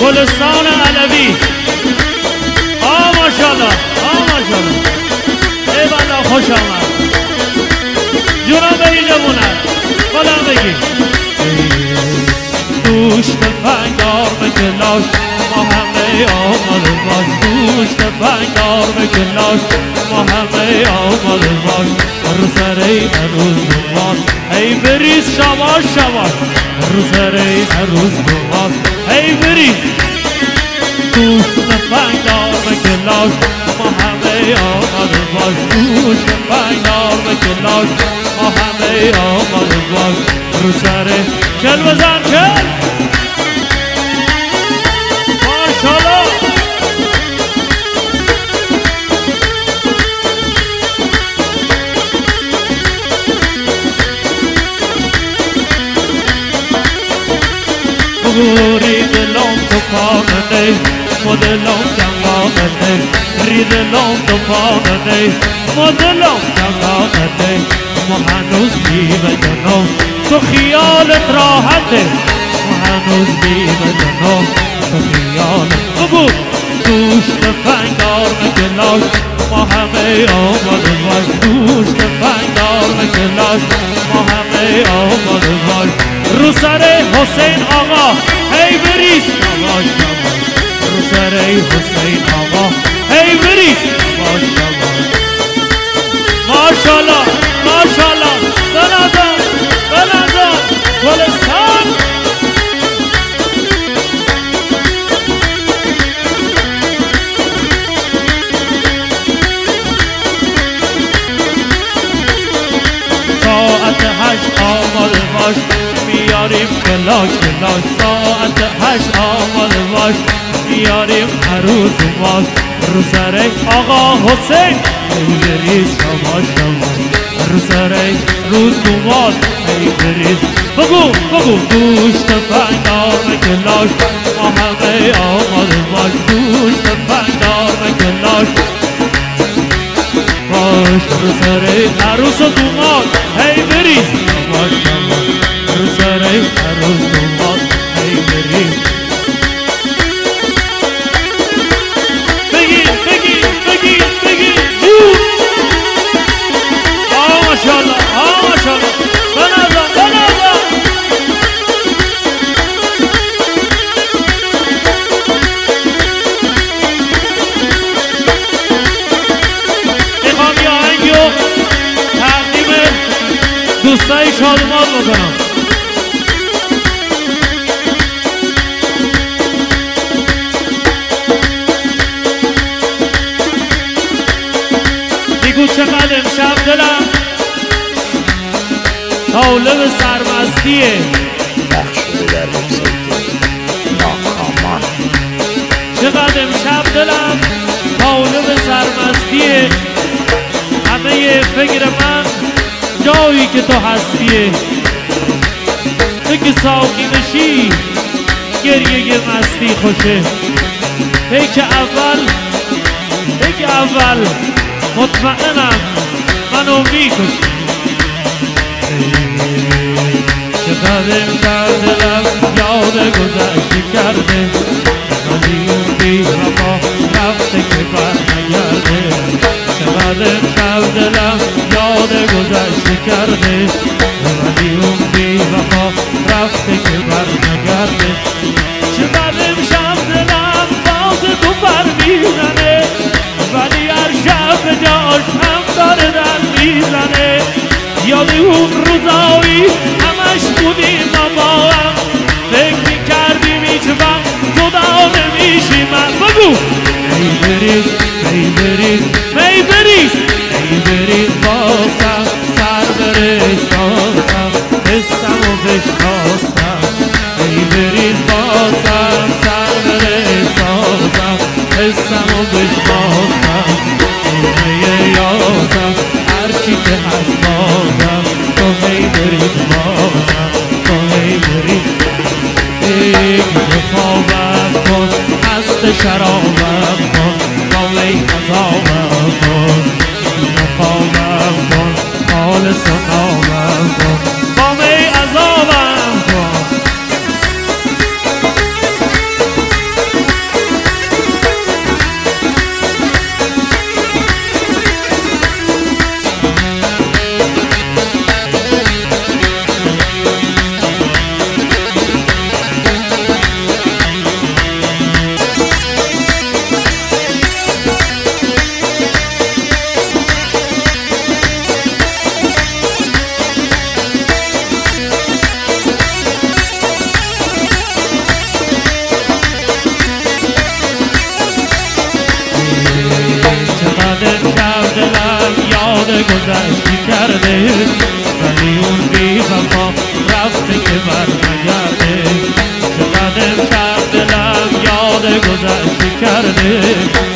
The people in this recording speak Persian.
گلستان علوی. ماشاءالله ماشاءالله. ای والا خوش آمد جناب ایجابونه. بالا بگی دوش تفنگدار به کلاش ما همه آماده باش. دوش تفنگدار به کلاش ما همه آماده باش. رو سر این روز نماز ای بریز شباش شباش. رو سر این روز نماز ای بریز. دوش تفنگدار به کلاش ما همه آماده باش. دوش تفنگدار به کلاش ما همه آماده باش. رو سر چل بزن چل. ماشاءالله. بگوری دلم تو پانه مدلم جنگانه. ری دلم تو پانه مدلم جنگانه. ما هنوز بیوه جنم تو خیالت راحته. ما هنوز بیوه جنم تو خیالت. بگو دوش تفنگدار به کلاش ما همه آماده باش. دوش تفنگدار به کلاش ما همه آماده باش. رو سر حسین آقا هی بریز شباش شباش. رو سر حسین آقا هی بریز شباش شباش. ماشاءالله ماشاءالله. بنازم بنازم گلستان. ساعت 8 آماده باش میاریم کلاش کلاش. ساعت 8 آماده باش میاریم عروس باز. رو سر آقا حسین ای بریز شباش شباش. رو سر روز نماز ای بریز. بگو بگو دوش تفنگدار به کلاش ما همه آماده باش. دوش تفنگدار به کلاش باش. رو سر عروس و دوماد ای بریز شباش شباش. رو سر عروس دوماد ای بریز. بگیر بگیر بگیر بگیر جون. ماشاءالله ماشاءالله. بنازم بنازم. میخوام یه آهنگو تقدیم دوستای شادمان بکنم. میگو چقدر امشب دلم طالب سرمستیه. بخش شده در وبسایت ناکامان. چقدر امشب دلم طالب سرمستیه. همه فکر من جایی که تو هستیه. تو که ساقی بشی گریه مستی خوشه. پیک اول مطمئنم منو میکشی. چقدر امشب دلم یاد گذشته کرده. ولی اون بی وفا رفته که بر نگرده. چقدر امشب دلم یاد گذشته کرده. ولی اون بی وفا رفته که بر نگرده. چقدر امشب دلم باز تو بر میزنه. ولی هر شب به جاش هم داره در میزنه. یاد اون روزایی همش بودیم ما با هم. فکر میکردیم هیچ وقت جدا نمیشیم. من بگو ای بریز ای بریز ای بریز ای بریز بازم سر برشتاستم حسم و بشتاستم. ای بریز بازم سر برشتاستم حسم و بشتاستم. همه یادم هرچی که هست بازم تو هی بریز بازم تو هی بریز. ای خوابم کن هست شرابم کن با می عذابم کن. خوابم کن حال سخابم کن با می عذابم کن. یاد گذشتی کرده ولی اون بی وفا رفته که بر نگرده چقدر امشب دلم یاد گذشتی کرده